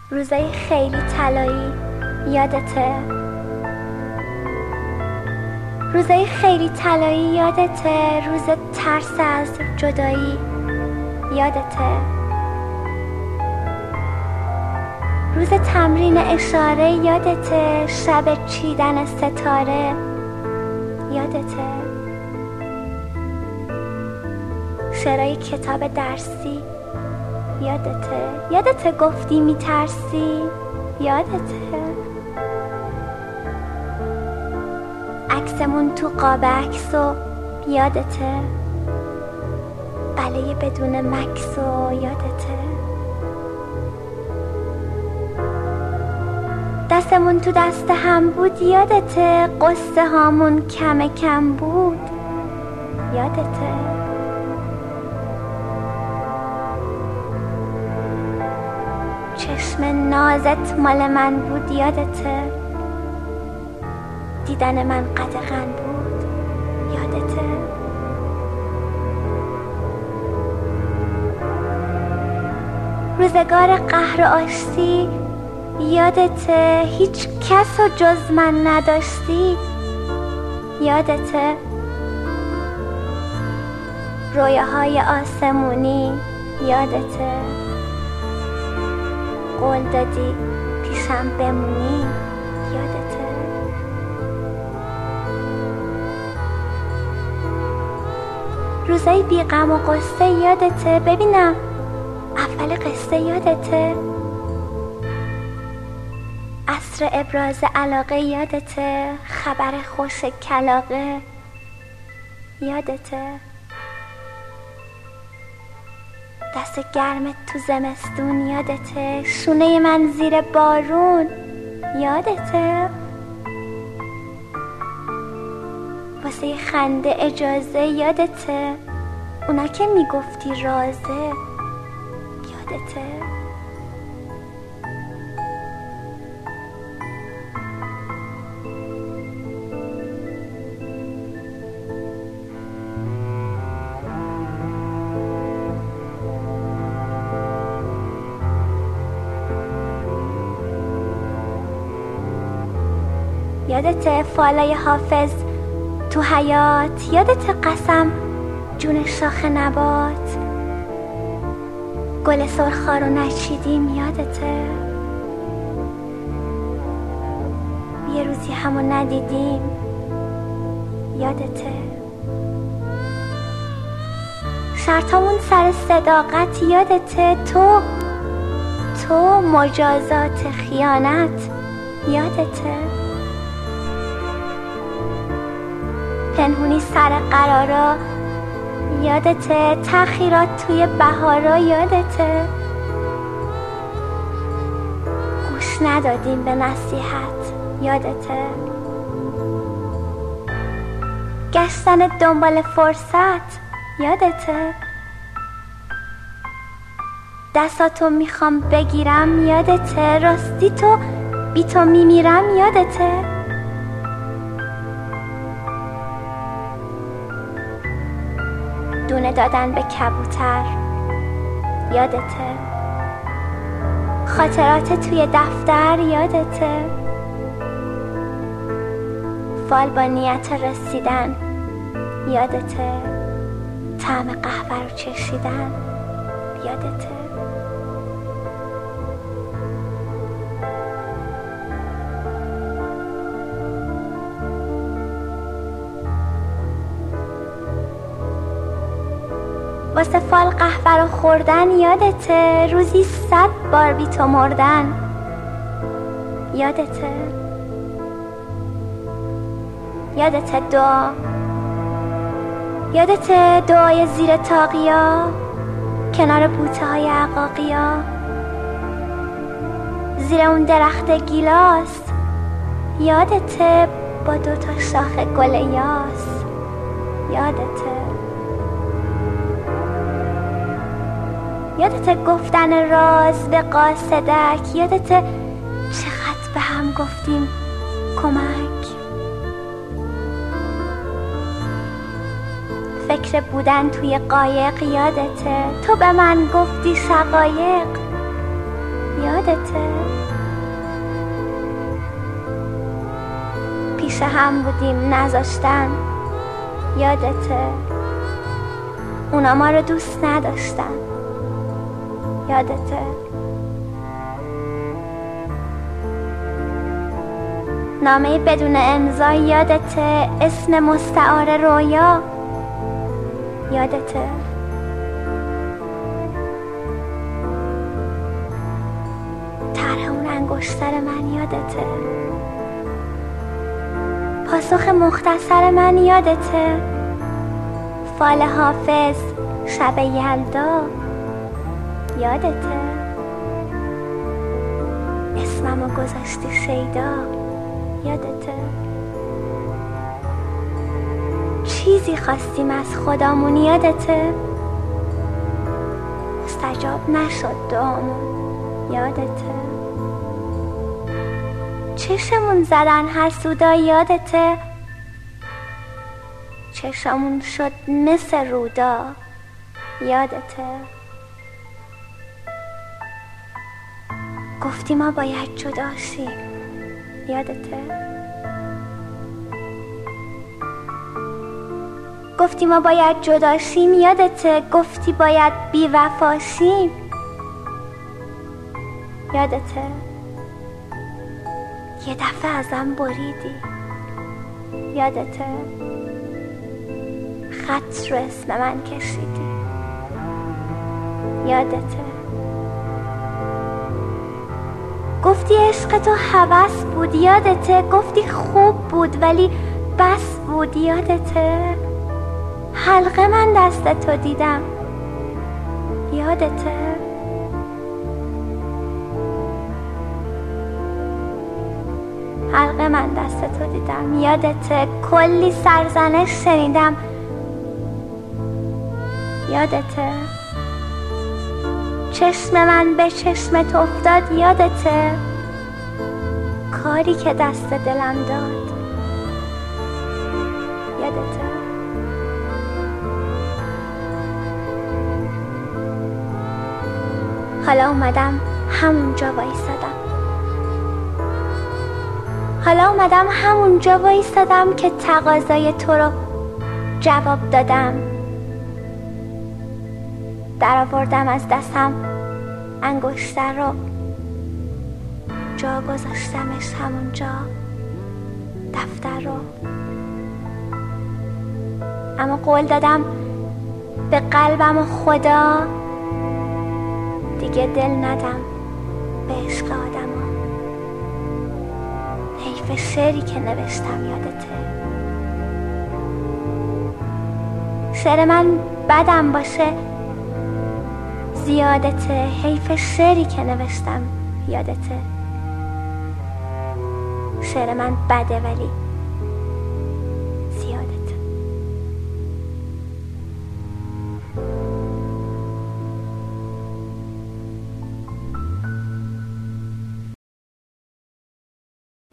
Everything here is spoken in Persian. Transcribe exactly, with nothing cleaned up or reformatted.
روزای خیلی طلایی یادته؟ روزای خیلی طلایی یادته؟ روز ترس از جدایی یادته؟ روز تمرین اشاره یادته؟ شب چیدن ستاره یادته؟ شعرهای کتاب درسی یادته؟ یادته گفتی میترسی یادته؟ عکسمون تو قاب عکسو یادته؟ بله بدون مکسو یادته؟ دستمون تو دست هم بود یادته؟ قصه هامون کم کم بود یادته؟ چشم نازت مال من بود یادته؟ دیدن من قدغن بود یادته؟ روزگار قهر و آشتی یادته؟ هیچ کس و جز من نداشتی یادته؟ رویاهای آسمونی یادته؟ قول دادی پیشم بمونی یادته؟ روزای بی غم و غصه یادته؟ ببینم اول قصه یادته؟ عصر ابراز علاقه یادته؟ خبر خوش کلاغه یادته؟ دست گرمت تو زمستون یادته؟ شونه من زیر بارون یادته؟ واسه خنده اجازه یادته؟ اونا که میگفتی رازه یادته؟ یادته فالای حافظ تو حیات؟ یادته قسم جون شاخ نبات؟ گل سرخا رو نچیدیم یادته؟ یه روزی همو ندیدیم یادته؟ شرطامون سر صداقت یادته؟ تو تو مجازات خیانت یادته؟ پنهونی سر قرارا یادته؟ تأخیرات توی بهارا یادته؟ گوش ندادیم به نصیحت یادته؟ گشتن دنبال فرصت یادته؟ دستاتو میخوام بگیرم یادته؟ راستی تو بی تو میمیرم یادته؟ دونه دادن به کبوتر یادته؟ خاطرات توی دفتر یادته؟ فال با نیت رسیدن یادته؟ طعم قهوه رو چشیدن یادته؟ واسه فال قهوه رو خوردن یادته؟ روزی صد بار بی تو مردن یادته؟ یادته دعا؟ یادته دعای زیر تاقیا کنار بوته های عقاقیا؟ زیر اون درخت گیلاس یادته؟ با دوتا شاخ گل یاس یادته؟ یادته گفتن راز به قاصدک؟ یادته چقدر به هم گفتیم کمک؟ فکر بودن توی قایق یادته؟ تو به من گفتی شقایق یادته؟ پیش هم بودیم نذاشتن، یادته؟ اونا ما رو دوست نداشتن، یادته؟ نامه بدون امضا، یادته؟ اسم مستعار رویا، یادته؟ طرح اون انگشتر من، یادته؟ پاسخ مختصر من، یادته؟ فال حافظ شب یلدا، یادته؟ اسممو گذاشتی شیدا، یادته؟ چیزی خواستیم از خدامون، یادته؟ مستجاب نشد دعامون، یادته؟ چشمون زدن حسودا، یادته؟ چشمون شد مثل رودا، یادته؟ گفتی ما باید جدا شیم، یادته؟ گفتی ما باید جدا شیم، یادته؟ گفتی باید بی وفا شیم، یادته؟ یه دفعه ازم بریدی، یادته؟ خط رو اسم من کشیدی، یادته؟ گفتی عشق تو هوس بود، یادته؟ گفتی خوب بود ولی بس بود، یادته؟ حلقه من دست تو دیدم، یادته؟ حلقه من دست تو دیدم، یادته؟ کلی سرزنش شنیدم، یادته؟ چشم من به چشمت افتاد، یادته؟ کاری که دست دلم داد، یادته؟ حالا اومدم همونجا وایسادم، حالا اومدم همونجا وایسادم که تقاضای تو رو جواب دادم. در آوردم از دستم انگشتر رو، جا گذاشتمش همونجا، دفتر رو. اما قول دادم به قلبم و خدا دیگه دل ندم به عشق آدم ها. حیف شعری که نوشتم، یادته؟ شعر من بدم باشه زیادته، حیف شعری که نوشتم، یادته؟ شعر من بده ولی